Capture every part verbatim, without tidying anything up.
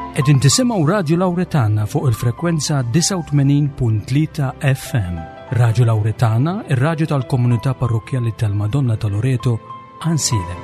Qegħdin tisimgħu Radio Lawretana fuq il-frekwenza tisa' u tmenin punt tlieta F M. Radio Lawretana, ir-radju tal-Komunità Parrokjali tal-Madonna ta' Loreto, Ansilem.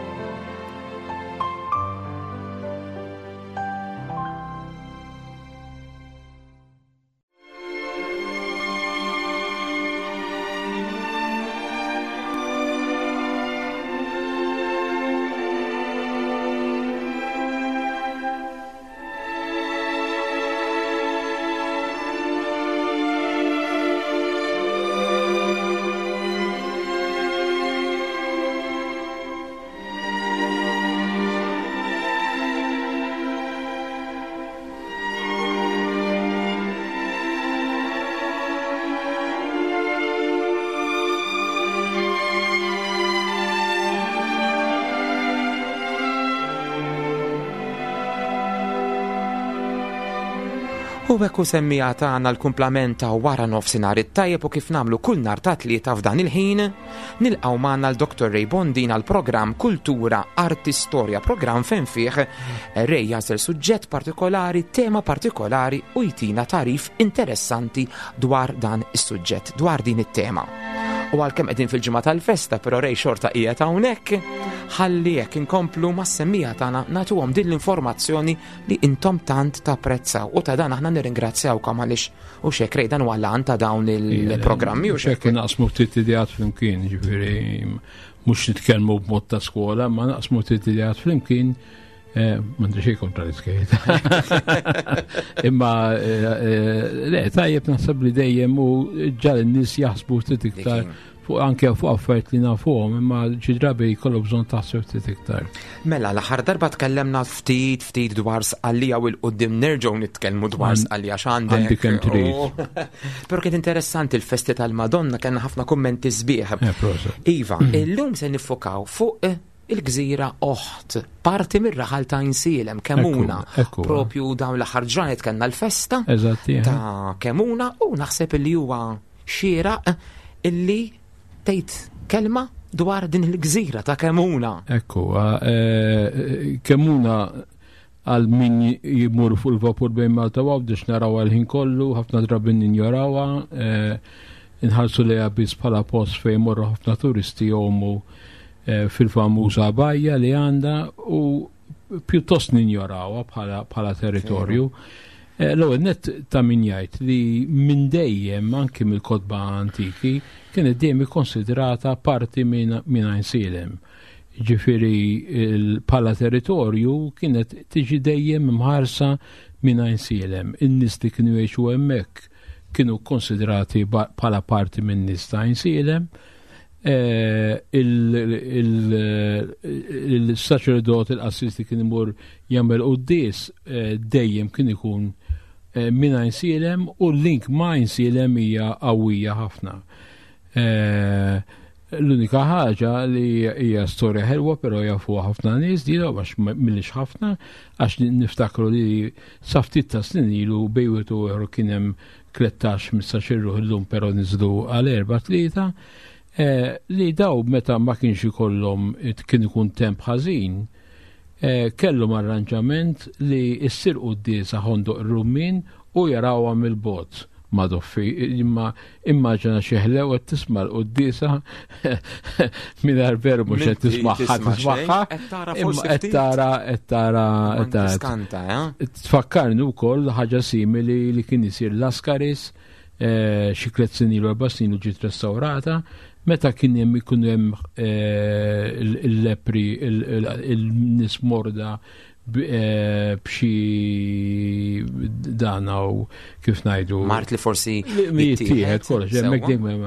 U bekku semmija tagħna l-kumplamenta wara nofsinhar it-tajjeb u kif nagħmlu kull nhar ta' tlieta f'dan il-ħin, nilqgħu magħna l-Doktor Ray Bondin għal programm Kultura, Arti, Storja, programm fejn fih Ray jażel suġġett partikolari, tema partikolari u jtina tarif interessanti dwar dan is-suġġett, dwar din it-tema. U għalkemm qegħdin fil-ġimgħa tal-festa, però Ray xorta qiegħed hawnhekk, ħalli jekk inkomplu mas-semmija tagħna nagħtuhom din l-informazzjoni li intom tant tapprezzaw u ta' dan aħna nirringrazzjawkom għaliex u xek Ray dan huwa lan ta' dawn il-programmi u xek naqsmu ftit idejat flimkien, ġifieri mhux nitkellmu b'mod ta' skola, ma naqsmu ftit idejat flimkien. M'għandri xejn kontra l-iskejt. Imma le tajjeb naħseb li dejjem u ġal in-nies jaħsbu ftit iktar fuq anke fuq affarijiet li nafuhom, imma xi drabi jkollu bżonn taħseb ftit iktar. Mela l-aħħar darba tkellemna ftit ftit dwar sqallija u l-qudiem nerġgħu nitkellmu dwar sqallija x'għandek. Għandi kemm trid. Però kien interessanti l-festi tal-Madonna kellna ħafna kummenti sbieħ. Iva, illum se niffokaw fuq il-Gżira Oħt, parti mir-raħal ta' Insilem, Kemuna. Propju dawn l-aħħar ġranet kellna l-festa ta' Kemuna u naħseb li huwa xieraq illi tgħid kelma dwar din il-Gżira ta' Kemuna. Ekku, Kemuna għal min jimur fuq il-vapur bejn Malta u Għawdex narawha l-ħin kollu, ħafna drabi ninjorawha, inħarsu lejha biss bħala post fejn jmorru ħafna turisti jomu fil-famuża bajja li għandha u pjuttost ninjorawha bħala territorju. L-ewwel nett ta' min jgħid li minn dejjem anke mill-kotba antiki kienet dejjem ikkonsidrata parti minn Insilem. Ġifieri bħala territorju kienet tiġi dejjem imħarsa minn Insilem. In-nies li kienu jgħixu hemmhekk kienu konsidrati bħala parti minn nies ta' Insilem. Il-saċerdot il-qassisti kien imur jagħmel qudies dejjem kien ikun minn Insilem u l-link ma' Insilem hija qawwija ħafna. L-unika ħaġa li hija storja ħelwa però jafuha ħafna nies di għax millix ħafna għax niftakru li sa ftit ta' snin ilu bejwet u kien hemm tlettax mis-saċerru llum però niżlu għal erba' tlieta. Eh, li daw meta ma kienx ikollhom kien ikun temp ħażin, eh, kellhom arranġament li issir qudiesa ħondoq ir-rummin u jarawha mill-bot ma' doffi. Imma immaġina xeħlew qed tisma' l-qudiesa mingħajr veru mhux qed tismagħha tismagħha imma qed tara qed tara qed tfakkarni wkoll ħaġa simili li kien isir l-Askaris xi tliet snin ilu erba' snin u ġiet restawrata. Meta kien hemm ikun hemm il-lepri il-nies morda b'xi dana u kif ngħidu mart li forsi jittieħed kollox hemmhekk dejjem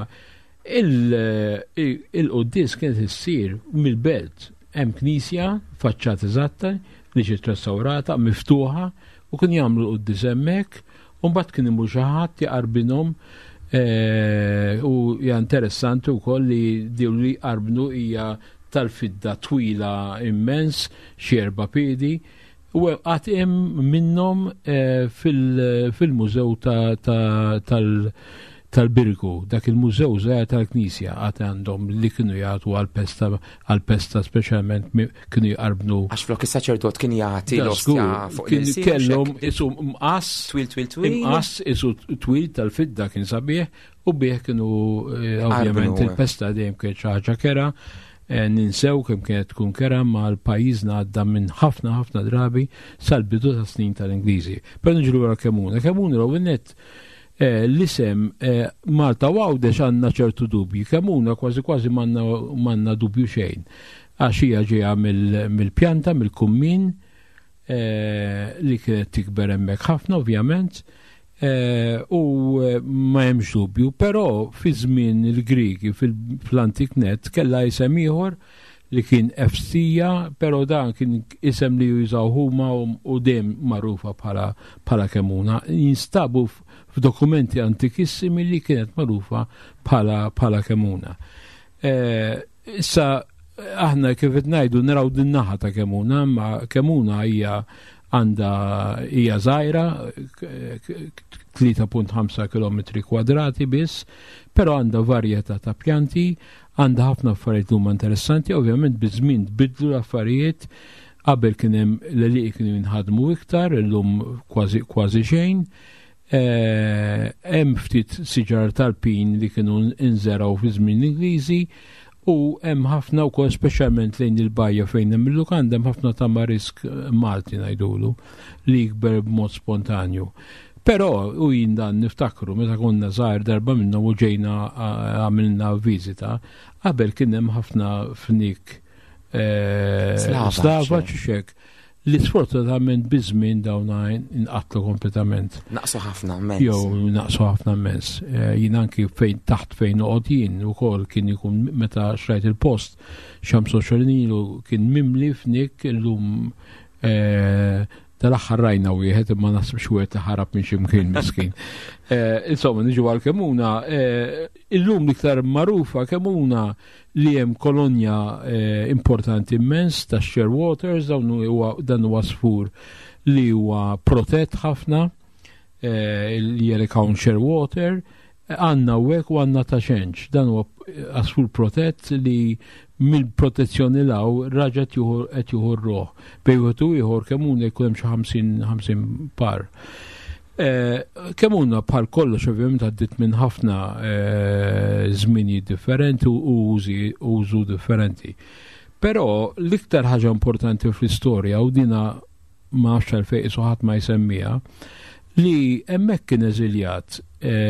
il-qudies kienet issir mill-belt. Hemm knisja faċċata eżatta li ġiet restawrata miftuħa u kien jagħmlu l-qudies hemmhekk u mbagħad kien imur xi ħadd jaqarbinhom. Eh, u hija interessanti wkoll li diw li qarbnu hija tal-fidda twila immens xi erba' piedi u qatt hemm minnhom eh, fil-mużew ta, ta, tal tal-Birgu, dak il-mużew żgħar tal-Knisja għad għandhom li kienu jagħtu għall-pesta għall-pesta speċjalment kienu jqarbnu. Għax flok is-saċerdot kien jagħti l-ostja fuq il-sien. Kellhom isu mqass twil twil twil. Imqass isu twil tal-fidda kien sabiħ u bih kienu ovvjament il-pesta dejjem kien xi ħaġa kera. Ninsew kemm kienet tkun kera ma l-pajjiżna għadda minn ħafna ħafna drabi sal-bidu ta' snin tal-Ingliżi. Però niġru wara Kemuna. Kemuna l-ewwel l-isem Malta Għawdex għandna ċertu dubji. Kemuna kważi kważi m'għandna dubju xejn. Għax hija ġejja mill-pjanta, mill-kummin li kienet tikber hemmhekk ħafna ovvjament. U ma hemmx dubju, però fi żmien il-Griegi fil-Antik Net kellha isem ieħor li kien Efsija, però dan kien isem li jużaw huma u dejjem magħrufa bħala Kemuna. Jinstabu f'dokumenti antikissimi li kienet magħrufa bħala Kemuna. Issa aħna kif qed ngħidu naraw din naħa ta' Kemuna, ma Kemuna hija għandha hija żgħira tlieta punt ħamsa kilometri kwadrati biss, però għandha varjetà ta' pjanti, għandha ħafna affarijiet huma interessanti, ovvjament biż-żmien tbiddlu l-affarijiet qabel kien hemm l-għeliq kienu jinħadmu iktar, illum kważi kważi xejn. Hemm ftit siġar tal-pin li kienu inżeraw fi żmien Ingliżi u hemm ħafna wkoll speċjalment lejn il-bajja fejn hemm il-lukanda hemm ħafna tamarisk Malti ngħidulu li jikber b'mod spontanju. Però u jien dan niftakru meta konna żgħar darba minnhom u ġejna għamilna viżita qabel kien hemm ħafna fnik Slava ċiċek li sfortunatament biżmien dawn inqatlu kompletament. Naqsu ħafna mens. Jew naqsu ħafna mens. Jien anki fejn taħt fejn noqgħod jien ukoll kien ikun meta xrajt il-post xamsu xornilu kien mimli fnik illum tal-aħħar rajna wieħed imma nasibx wieħed ħarab minn xi mkien miskin. Insomma, niġu għal Kemuna, illum l-iktar magħrufa Kemuna li hemm kolonja importanti immens ta' Sherwaters, dan huwa sfur li huwa protett ħafna li jerikawn Sherwater, għandna hekk u għandna ta' xenċ. Dan huwa asfur protett li mill-protezzjoni law raġet qed juħu r-roħ. Bejwetu ieħor Kemuna jkun hemm xi ħamsin par. Kemuna bħal kollox ovvjament għaddit minn ħafna żmini differenti u użu differenti. Però l-iktar ħaġa importanti fl-istorja u dina ma nafx għalfejn isu ħadd ma jsemmija li hemmhekk kien eżiljat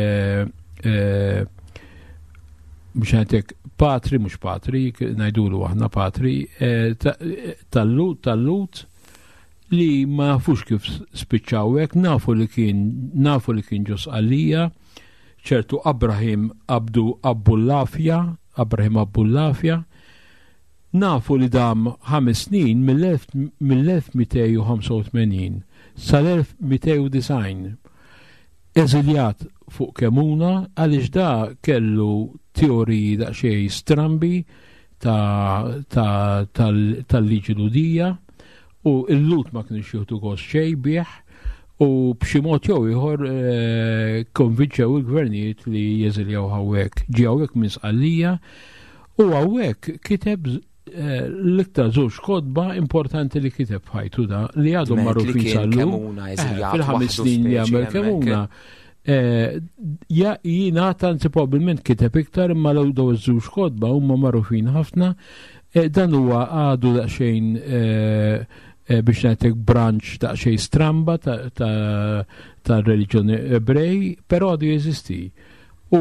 biex għandek patri, mhux patri, ngħidulu aħna patri, tal-lut tal-lut li ma nafux kif spiċċaw hekk, nafu li kien nafu li kien ġus għalija ċertu Abrahim Abdu Abbullafja, Abrahim Abbullafja, nafu li dam ħames snin mill-elf mitej u ħamsa u tmenin sal-elf mitej u design eżiljat fuq Kemuna għaliex da kellu teoriji daqsxejn strambi tal-liġi ludija u l-lut ma kienx jieħdu gost xejn bih u b'xi mod jew ieħor konvinċew il-gvernijiet li jeżiljaw hawnhekk. Ġie hawnhekk minn Sqallija u hawnhekk kiteb l-iktar żewġ kotba importanti li kiteb ħajtu da li għadhom magħrufin sal-lum fil-ħames snin li għamel Kemuna. Ja jiena tanti probabbilment kiteb iktar imma l daw iż-żewġ kotba huma magħrufin ħafna. Dan huwa għadu daqsxejn biex ngħidlek branch daqsxejn stramba tar-reliġjoni Ebrej, però għadu jeżisti. U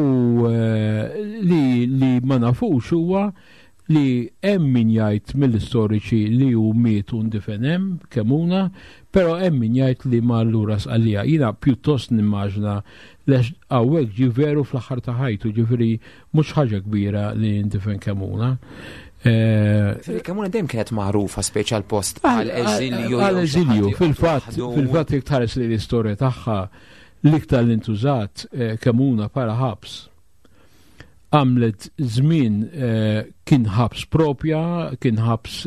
li ma nafux huwa li hemm min jgħid mill-istoriċi li hu miet u ndifen hemm Kemuna, però hemm min jgħid li ma allura Sqallija. Jiena pjuttost nimmaġna lex hawnhekk ġie veru fl-aħħar ta' ħajtu, ġifieri mhux ħaġa kbira li ndifen Kemuna. Kemuna dejjem kienet magħrufa speċjal post għal eżilju. Għal eżilju, fil-fatt fil-fatt jekk tħares li l-istorja tagħha l-iktar li ntużat Kemuna bħala ħabs. Għamlet żmien kien ħabs propja, kien ħabs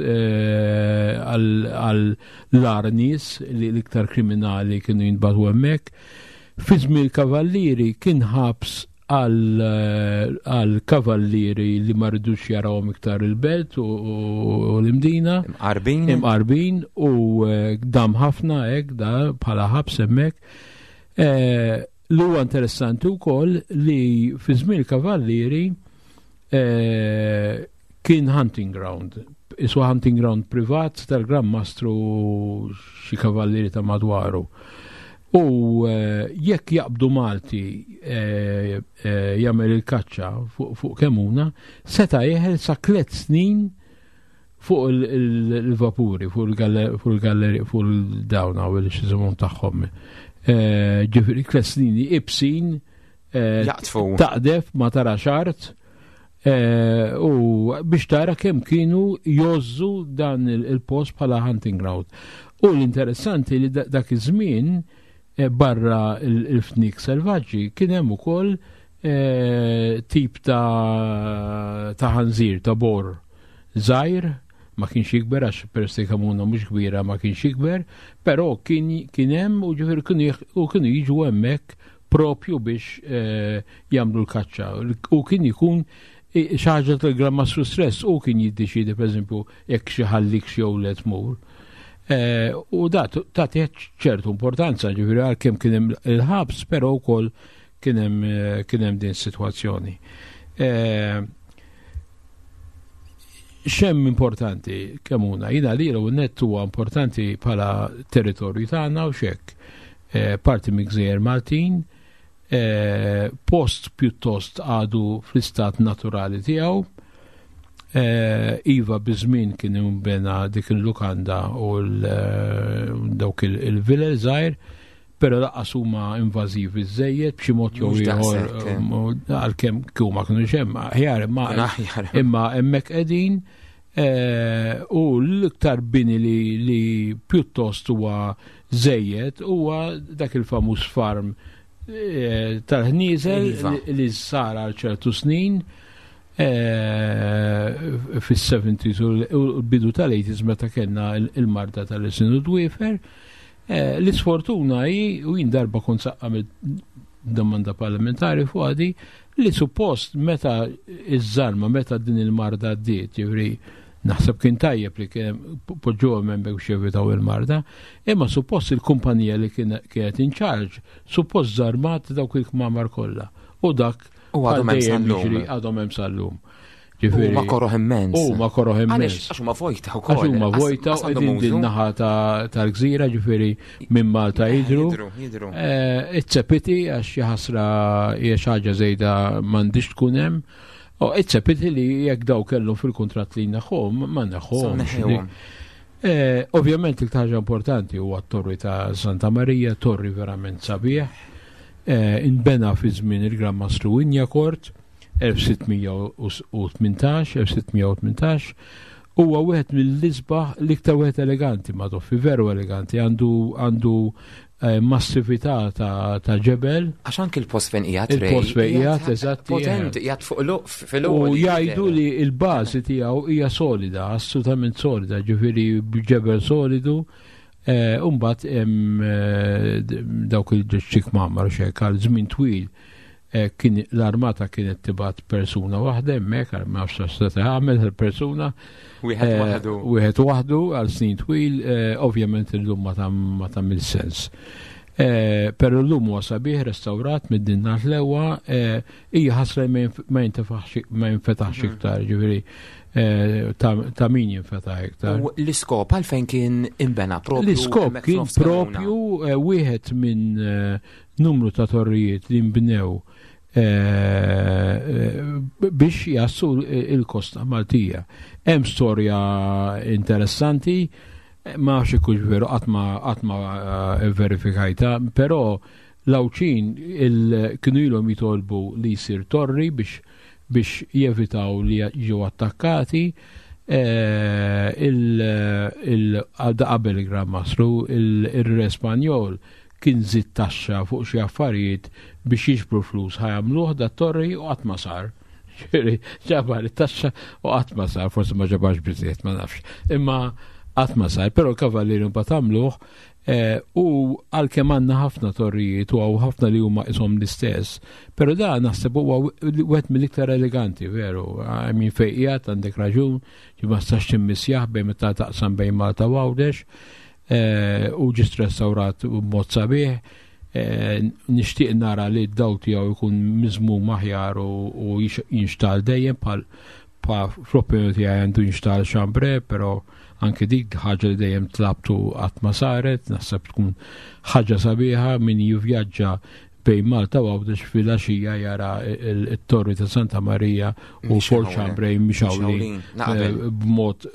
għall-ar nies li l-iktar kriminali kienu jinbagħtu hemmhekk. Fi żmien Kavallieri kien ħabs għal kavallieri li ma rridux jarawhom iktar il-belt u l-imdina. Imqarbin. Imqarbin u dam ħafna hekk da bħala ħabs hemmhekk. Li huwa interessanti wkoll li fi żmien kavallieri kien hunting ground. Iswa hunting ground privat tal-Gran Mastru xi kavallieri ta' madwaru. U jekk jaqbdu Malti jagħmel il-kaċċa fuq Kemuna, seta' jeħel sa tliet snin fuq il-vapuri, fuq il-galleri, fuq il-dawna u l-xiżimon tagħhom. Ġifieri tliet snin ibsin taqdef ma tara xart u biex tara kemm kienu jozzu dan il-post bħala hunting ground. U l-interessanti li dak iż-żmien barra il-fnik selvaġġi kien hemm ukoll tip ta' ta' ħanżir ta' bor żgħir, ma kienx jikber għax persi Kemuna mhux kbira ma kienx jikber, però kien hemm u ġifier kienu jiġu hemmhekk propju biex jagħmlu l-kaċċa. U kien ikun xi ħaġa tal-Gran Mastru stress u kien jiddeċiedi pereżempju jekk xi ħallik xi jew le tmur. U da tagħti ċertu importanza ġifieri għalkemm kien hemm il-ħabs, però wkoll kien hemm din is-sitwazzjoni. Xemm importanti Kemuna, jiena li l-net huwa importanti bħala territorju tagħna u xekk. Parti mill-Gżejjer Maltin, post pjuttost għadu fl-istat naturali tiegħu. Iva biżmien kien imbena dik il-lukanda u dawk il-villa żgħir, però laqqas huma invażivi żejjed b'xi mod jew ieħor għalkemm kieku ma kinux hemm aħjar imma hemmhekk qegħdin u l-iktar bini li pjuttost huwa żejjed huwa dak il-famuż farm tal-ħnieżel li sar għal ċertu snin fis-seventies u l-bidu tal-eighties meta kellna il-marda tal-Isinu Dwiefer. L-isfortuna hi u jien darba kont saqqa domanda parlamentari fuq għadi li suppost meta iż-żarma meta din il-marda ddiet, ġifri naħseb kien tajjeb li kien poġġuha hemmhekk biex jevitaw il-marda, imma suppost il-kumpanija li kienet in charge suppost żarmat dawk il-kmamar kollha. U dak U għadhom hemm sal-lum. Għadhom hemm sal-lum. U ma korroħ immens. U ma korroħ immens. Għax huma vojta wkoll. Għax huma vojta u qegħdin din naħa tal-gżira ġifieri minn Malta jidhru. Iċċepiti għax xi ħasra hija xi ħaġa żejda m'għandix tkun hemm. U iċċepiti li jekk daw kellhom fil-kuntratt li naħħom ma naħħom. Ovvjament il-ħaġa importanti huwa t-torri ta' Santa Marija, torri verament sabiħ. Inbena fi żmien il-Gran Mastru Injakort elf sittmija u tmintax, elf sittmija u tmintax, huwa wieħed mill-isbaħ l-iktar wieħed eleganti ma toffi, veru eleganti, għandu għandu massività ta' ġebel. Għax anke il-post fejn qiegħed il-post fejn qiegħed eżatt. Potenti qiegħed fuq fil-ewwel. U jgħidu li l-bażi tiegħu hija solida, assolutament solida, ġifieri b'ġebel solidu. Umbat dawk il-ġiċċik mammar xek għal żmien twil l-armata kienet tibat persuna waħda hemmhekk ma nafx se tagħmel il-persuna wieħed waħdu għal snin twil, ovvjament illum ma tagħmel sens. Però llum huwa sabiħ restawrat mid-dinna l-ewwa hija ħasra ma jinfetaħx iktar, ġifieri ta' min jinfetaħ iktar. U l-iskop għalfejn kien imbena propju? L-iskop kien propju wieħed minn numru ta' torrijiet li nbnew biex jassu il-kosta Maltija. Hemm storja interessanti, ma nafx ikux veru qatt ma verifikajta, però l-Awċin kienu ilhom jitolbu li jsir torri biex biex jevitaw li jiġu attakkati. Qabel il-Gran Mastru il-Re Spanjol kien żid taxxa fuq xi affarijiet biex jiġbru flus ħajamluh da torri u qatt ma sar. Ġabar it-taxxa u qatt ma sar, forsi ma ġabarx biżejjed ma nafx. Imma qatt ma sar, però l-Kavallieri mbagħad għamluh u għalkemm għandna ħafna torrijiet u ħafna li huma ishom l-istess, però da naħseb huwa wieħed mill-iktar eleganti, veru. Min fejqiegħed għandek raġun, ma stax timmissjaħ bejn meta taqsam bejn Malta u Għawdex u ġist restawrat b'mod sabiħ. Nixtieq nara li d-dawl tiegħu jkun miżmum aħjar u jinxtal dejjem bħal fl-opinjoni tiegħi għandu jinxtal xambre, però anke dik ħaġa li dejjem tlabtu qatt ma saret, naħseb tkun ħaġa sabiħa min jivvjaġġa bejn Malta u Għawdex fil-għaxija jara il-torri ta' Santa Marija u Fort Chambray mixawlin b'mod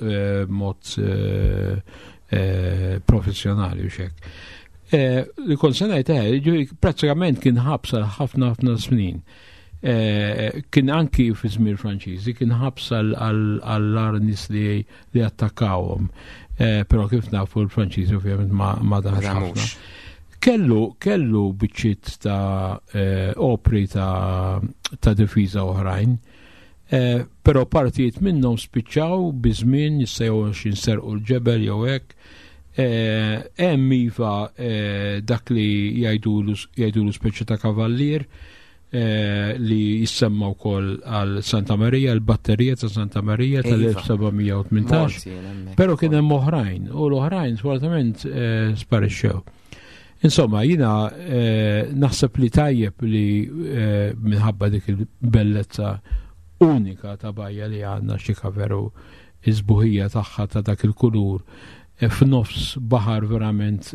professjonali u xek. Li kont se ngħid pratikament kien ħabsa ħafna ħafna snin. Kien anki fi żmien Franċiżi kien ħabsa għall nies li li attakkawhom, però kif nafu l-Franċiżi ovvjament ma damx ħafna. Kellu kellu biċċiet ta' opri ta' difiża oħrajn, però partijiet minnhom spiċċaw biżmien jistgħu jinserqu l-ġebel jew hekk. Hemm iva dak li jgħidulu speċi ta' kavallier li jissemma wkoll għal Santa Marija, l-batterija ta' Santa Marija tal-elf sebgħamija u tmintax, però kien hemm oħrajn u l-oħrajn sfortunatament sparixxew. Insomma, jina naħseb li tajjeb li minħabba dik il-bellezza unika ta' bajja li għandna xika veru iżbuħija tagħha ta' dak il-kulur f'nofs baħar verament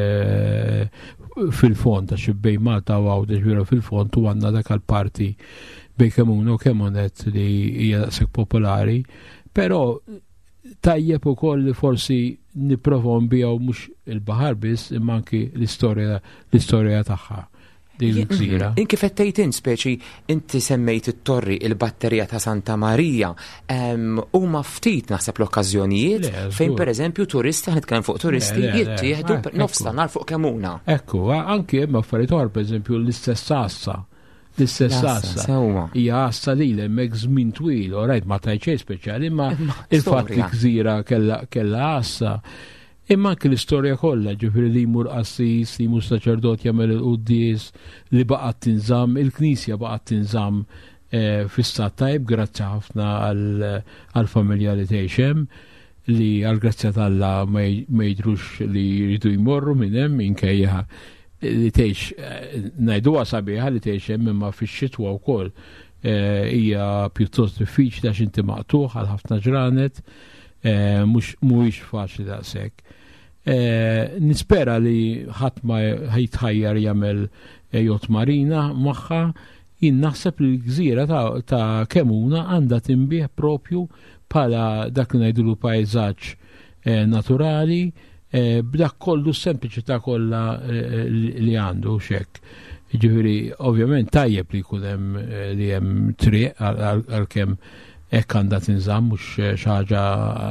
fil-fond ta' xibbej Malta u Għawdex vera fil-fond u għandna dak il-parti bej Kemuno u Kemonet li hija daqshekk popolari, però tajjeb ukoll li forsi nipprovaw nbijaw mhux il-baħar biss imma anki l-istorja l-istorja tagħha. In kif qed tgħid speċi inti semmejt it-torri il-batterija ta' Santa Marija, huma ftit naħseb l-okkażjonijiet fejn pereżempju turisti nitkellem fuq turisti jittieħdu nofs ta' nar fuq Kemuna. Ekku, anke hemm affarijiet oħra pereżempju l-istess Assa. L-istess Assa hija Assa li hemmhekk żmien twil, orajt ma tajt xejn speċjali, imma il-fatt li gżira kellha Assa. Imma anke l-istorja kollha, ġifieri li jmur qassis, li jmur saċerdot jagħmel il-quddies, li baqgħet tinżamm, il-Knisja baqgħet tinżamm fis-stat tajb grazzi ħafna għall-familja li tgħix hemm, li għall-grazzja tal-Alla ma jidhrux li jridu jmorru minn hemm minkejja li tgħix ngħiduha sabiħa li tgħix hemm imma fix-xitwa wkoll hija pjuttost diffiċli għax inti maqtuħ għal ħafna ġranet, mhux mhuwiex faċli daqshekk. Nispera li ħadd ma jitħajjar jagħmel jot marina magħha, jien naħseb li l-gżira ta' Kemuna għandha tinbih propju bħala dak li ngħidulu pajżaġġ naturali b'dak kollu sempliċità kollha li għandu x'hekk. Ġifieri ovvjament tajjeb li jkun hemm li hemm triq għalkemm hekk għandha tinżamm mhux xi ħaġa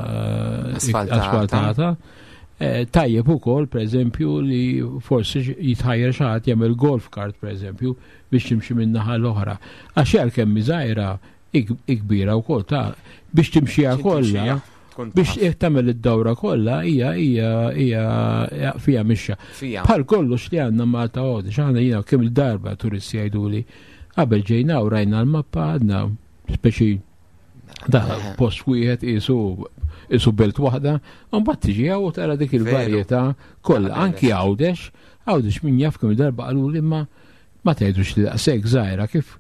asfaltata. Tajjeb ukoll pereżempju li forsi jitħajjar xi ħadd jagħmel golf kart pereżempju biex timxi min-naħa l-oħra. Għax kemm miżgħira kbira wkoll ta' biex timxiha kollha biex jekk tagħmel id-dawra kollha hija hija fiha mixja. Bħal kollox li għandna Malta Għawdex aħna jiena kemm il-darba turisti jgħiduli qabel ġejna u rajna l-mappa għadna speċi da post wieħed isu isu belt waħda, mbagħad tiġi u tara dik il-varjetà kollha anki Għawdex, Għawdex min jaf kemm darba qalu li ma ma tgħidux li daqshekk żgħira kif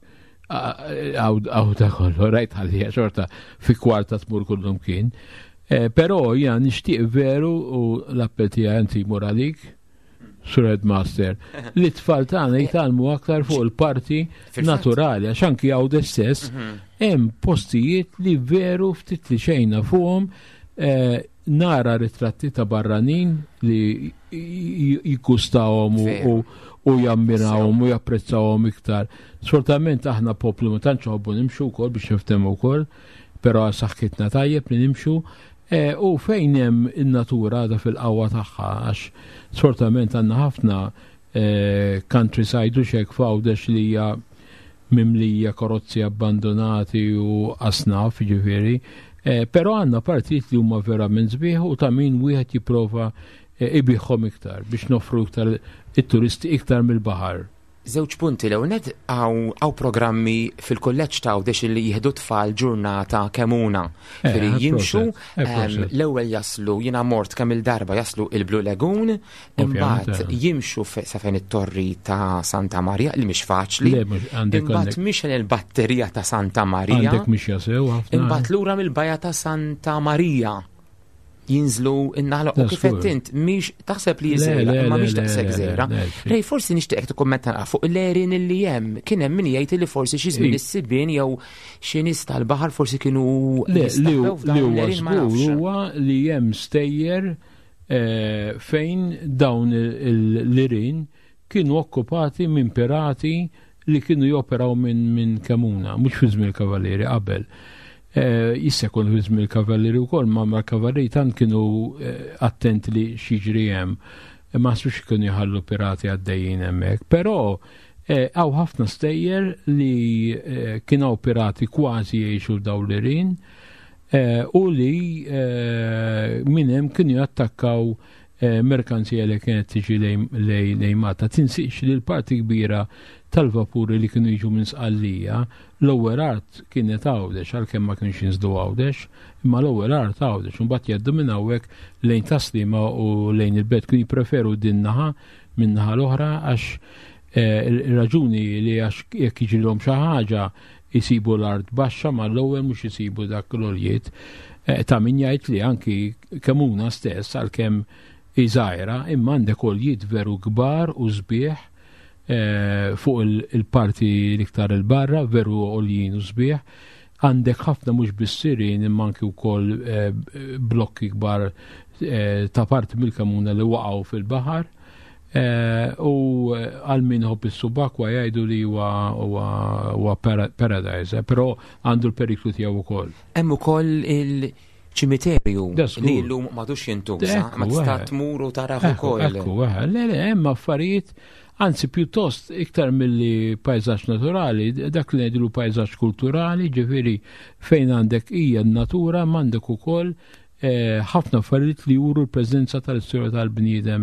Għawda kollu rajt ħallija xorta fi kwarta tmur kullum kien. Però jiena nixtieq veru u l-appell tiegħi anti moralik Sur Headmaster, li t-tfal tagħna jitalmu aktar fuq il-parti naturali, għax anki Għawdex stess hemm postijiet li veru ftit li xejna fuqhom nara ritratti ta' barranin li jikkustawhom u jammirawhom u japprezzawhom iktar. Sfortunatament aħna poplu ma tantx ħobbu nimxu wkoll biex niftehmu wkoll, però saħħitna tajjeb li nimxu. U fejn hemm in-natura da fil-qawwa tagħha għax sfortunatament għandna ħafna countryside u xek f'Għawdex li hija mimlija karozzi abbandonati u asnaf ġifieri Però għandna partijiet li huma verament sbieħ u ta' min wieħed jipprova ibiħħom iktar biex nofru iktar it-turisti iktar mill-baħar. Żewġ punti l-ewwel għaw programmi fil-kulleġġ ta' għawdex li jieħdu tfal ġurnata kemuna. Firri jimxu l-ewwel jaslu jiena mort kemm il-darba jaslu il-Blue Lagoon, imbagħad jimxu sa fejn it-torri ta' Santa Maria li mhix faċli. Imbagħad mixel il-batterija ta' Santa Maria. Għandek mhix jasew ħafna. Imbagħad lura mill-bajja ta' Santa Maria. Jinżlu in-naħla u kif qed int mhix taħseb li jiżera imma mhix taqseg żera. Rej forsi nixtieq tikkummenta fuq l-erin li hemm. Kien hemm min jgħid li forsi xi żmien is-sibien jew xi nies tal-baħar forsi kienu li huwa żgur huwa li hemm stejjer fejn dawn l-irin kienu okkupati minn pirati li kienu joperaw minn Kemuna, mhux fi żmien il-Kavalleri qabel. Jissa kon fi żmien il-Kavalleri wkoll, ma l-Kavalleri tant kienu attenti li xiġri hemm, ma sux kienu jħallu pirati għaddejjin hemmhekk. Però hawn ħafna stejjer li kienu pirati kważi jgħixu dawn l-irin u li minn hemm kienu jattakkaw merkanzija li kienet tiġi lejn Malta. Tinsiex li l-parti kbira tal-vapuri li kienu jiġu minn Sqallija, l-ewwel art kienet Għawdex għalkemm ma kienx jinżdu Għawdex, imma l-ewwel art Għawdex u mbagħad jgħaddu minn hawnhekk lejn Taslima u lejn il-belt kienu jippreferu din naħa minn naħa l-oħra għax ir-raġuni li għax jekk jiġrilhom xi ħaġa jisibu l-art baxxa ma l-ewwel mhux isibu dak l-oljiet. Ta' min jgħid li anki Kemuna stess għalkemm iżgħira imma għandek oljiet veru kbar u sbieħ fuq il-parti l-iktar il-barra, veru oljien u sbieħ. Għandek ħafna mhux bis-sirin imma anki wkoll blokki kbar ta' parti mill-Kemuna li waqgħu fil-baħar. U għal min ħobb is-subakwa jgħidu li huwa paradise, però għandu l-periklu tiegħu wkoll. Hemm ukoll il-ċimiterju li llum m'għadux jintuża, ma tista' tmur u taraħ ukoll. Ekku, le le hemm affarijiet anzi pjuttost iktar milli pajzaġġ naturali, dak li ngħidu pajzaġġ kulturali, ġifieri fejn għandek hija n-natura m'għandek ukoll ħafna affarijiet li juru l-preżenza tal-istorja tal-bniedem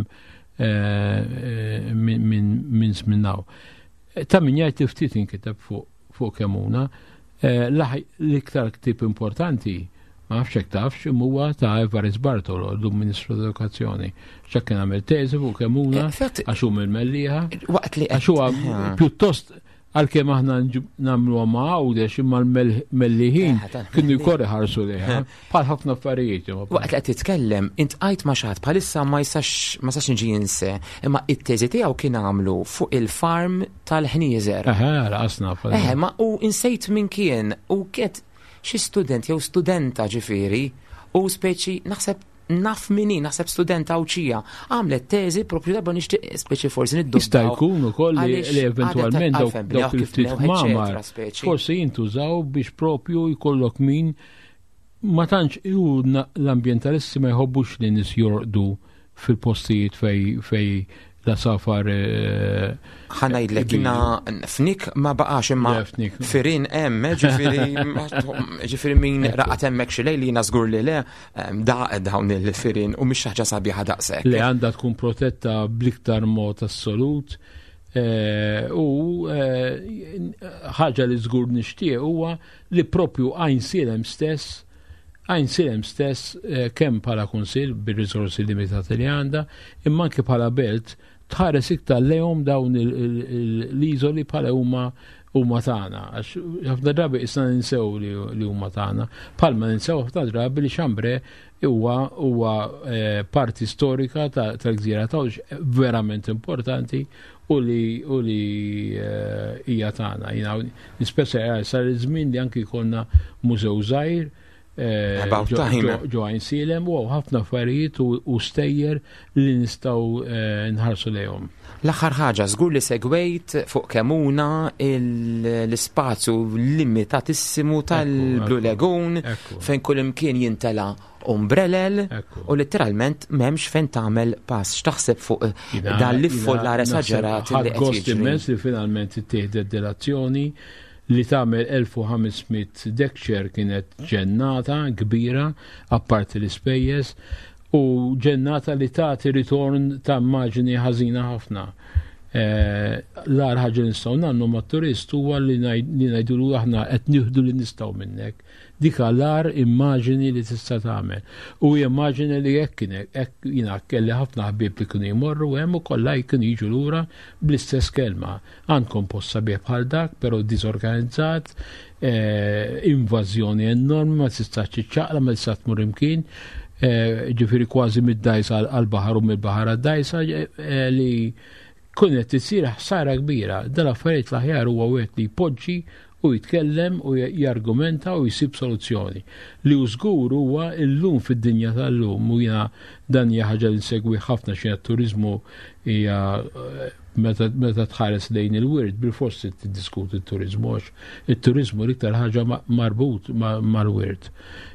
minn żminnaw. Ta' min jgħid ftit inkitab fuq Kemuna, l-iktar ktib importanti ma nafx hekk tafx huwa ta' Evarist Bartolo, l-Ministru tal-Edukazzjoni. X'hekk kien għamel teżi fuq Kemuna għax hu mill-Mellieħa. Għax huwa pjuttost għalkemm aħna nagħmlu ma' Għawdex imma l-Mellieħin kienu jkorri ħarsu lejha bħal ħafna affarijiet. Waqt li qed titkellem int qajt ma' xaħat bħalissa ma jistax ma sax niġi jinse, imma it-teżi tiegħu kien għamlu fuq il-farm tal-Ħnieżer. Eħe, raqasna. Eħe, ma u insejt min kien u kiet xi student jew studenta ġifieri u speċi naħseb naf minni, naħseb studenta Awċija għamlet teżi propju darba nixtieq speċi forsi niddubbaw. Jista' jkun ukoll li eventwalment dawk il-ftit mamar forsi jintużaw biex propju jkollok min ma tantx hu l-ambjentalisti ma jħobbux li nies jorqdu fil-postijiet fej la safar ħana jidlek jina fnik ma baqax imma firin hemm ġifieri min raqat hemmhekk xi lejl jiena żgur li le daqed dawn il-firin u mhix ħaġa sabiħa daqshekk. Li għandha tkun protetta bl-iktar mod assolut u ħaġa li żgur nixtieq huwa li propju Għajn Silem stess Għajn Silem stess kemm bħala kunsill bir-riżorsi limitati li għandha imma anke bħala belt tħares iktar lejhom dawn l-iżoli bħala huma huma tagħna. Għax ħafna drabi issa ninsew li huma tagħna. Bħalma ninsew ħafna drabi li Xambre huwa huwa parti storika tal-Gżira Tawx verament importanti u li u li hija tagħna. Jiena nispessa sar iż-żmien li anke jkollna mużew żgħir ġo Għajn Silem u ħafna affarijiet u stejjer li nistgħu nħarsu lejhom. L-aħħar ħaġa żgur li segwejt fuq Kemuna l-ispazju limitassimu tal-Blue Lagoon fejn kull imkien jintela umbrellel u letteralment m'hemmx fejn tagħmel pass. X'taħseb fuq dan l-iffu l-ara esaġerat li qed jiġri. Gost immens li finalment ittieħdet delazzjoni li tagħmel elf u ħamsmien dekċer kienet ġennata kbira apparti l-ispejjeż u ġennata li tagħti ritorn ta' immaġini ħażina ħafna. L-għar ħaġa li nistgħu nagħmlu mat-turist huwa li ngħidulu aħna qed nieħdu li nistgħu minnek. Dik l-għar immaġini li tista' tagħmel. U immaġini li hekk kienet hekk jiena kelli ħafna ħbieb li kienu jmorru hemm ukoll kienu jiġu lura bl-istess kelma. Għandkom post sabiħ bħal dak, però diżorganizzat, invażjoni enormi, ma tistax tiċċaqla, ma tistax tmur imkien, ġifieri kważi mid-dajsa għall-baħar u mill-baħar għad-dajsa li kunet tisir ħsara kbira. Dan affarijiet l-aħjar huwa wieħed li jpoġġi u jitkellem u jargumenta u jsib soluzzjoni. Li hu żgur huwa llum fid-dinja tal-lum u jiena dan hija ħaġa li nsegwi ħafna xi t-turiżmu hija meta tħares lejn il-wirt bil-forsi tiddiskuti t-turiżmu għax it-turiżmu l-iktar ħaġa marbut mal-wirt.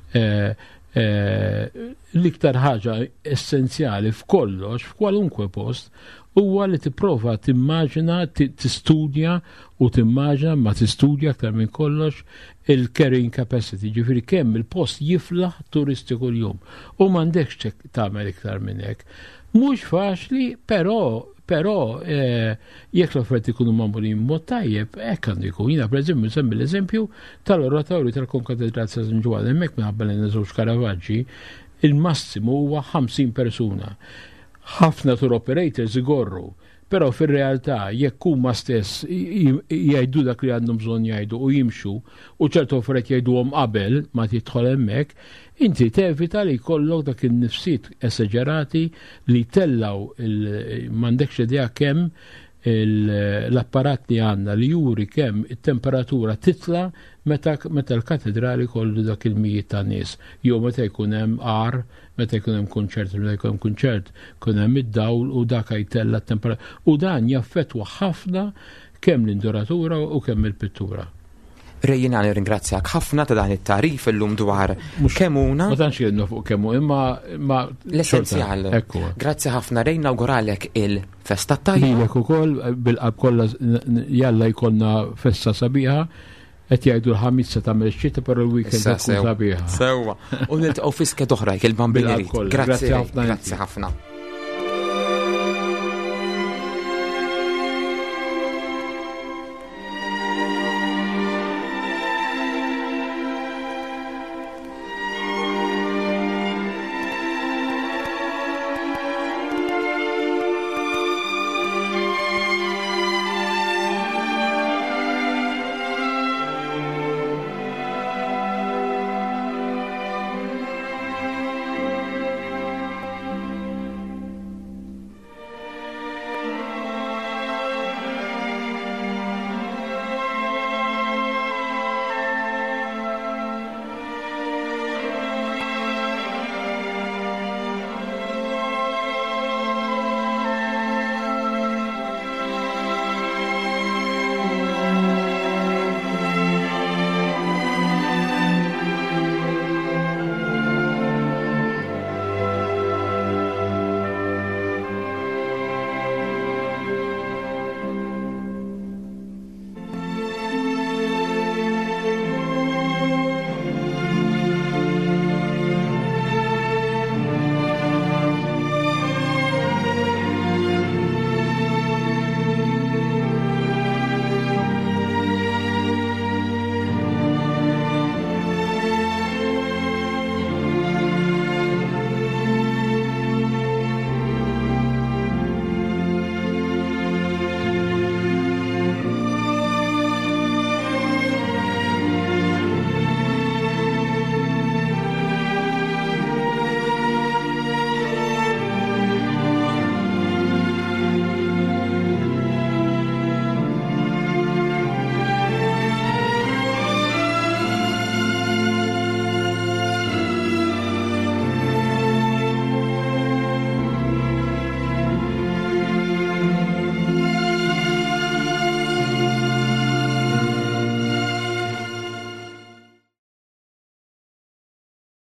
L-iktar ħaġa essenzjali f'kollox, f'kwalunkwe post, huwa li tipprova timmaġina, tistudja u timmaġina ma tistudja aktar minn kollox il-carrying capacity, ġifieri kemm il-post jiflaħ turisti kuljum. U m'għandekx tagħmel iktar minn hekk. Mhux faċli, però però jekk l-offerti ikunu magħmulin mod tajjeb, hekk għandu jkun. Jiena pereżempju nsemmi l-eżempju tal-oratorju tal-Konkatedral ta' San Ġwan, hemmhekk minħabba li żewġ Caravaggio, il-massimu huwa ħamsin persuna. Ħafna tour operators igorru, però fir-realtà jekk huma stess jgħidu dak li għandhom bżonn jgħidu u jimxu u ċertu offeret jgħiduhom qabel ma tidħol hemmhekk, inti tevita li jkollok dak in-nifsiet esaġerati li tellaw m'għandekx idea kemm l-apparat li għandna li juri kemm it-temperatura titla meta l-katedrali kollu dak il-mijiet ta' nies. Jew meta jkun hemm qar, meta jkun hemm kunċert, meta jkun hemm kunċert, kun hemm id-dawl u dak jtella t-temperatura. U dan jaffettwa ħafna kemm l-induratura u kemm il-pittura. Rejjina nirringrazzjak ħafna ta' dan it-tarif illum dwar kemmuna. Ma tantx jennu fuq kemmu, imma ma l-essenzjal. Grazzi ħafna Rejn, nawguralek il-festa tajba. Lilek ukoll bil-qalb kollha jalla jkollna festa sabiħa. Qed jgħidu l-ħamis se tagħmel x-xita però l-weekend tkun sabiħa. Sewwa. U niltaqgħu fiske oħra il-bambini. Grazzi ħafna. Grazzi ħafna.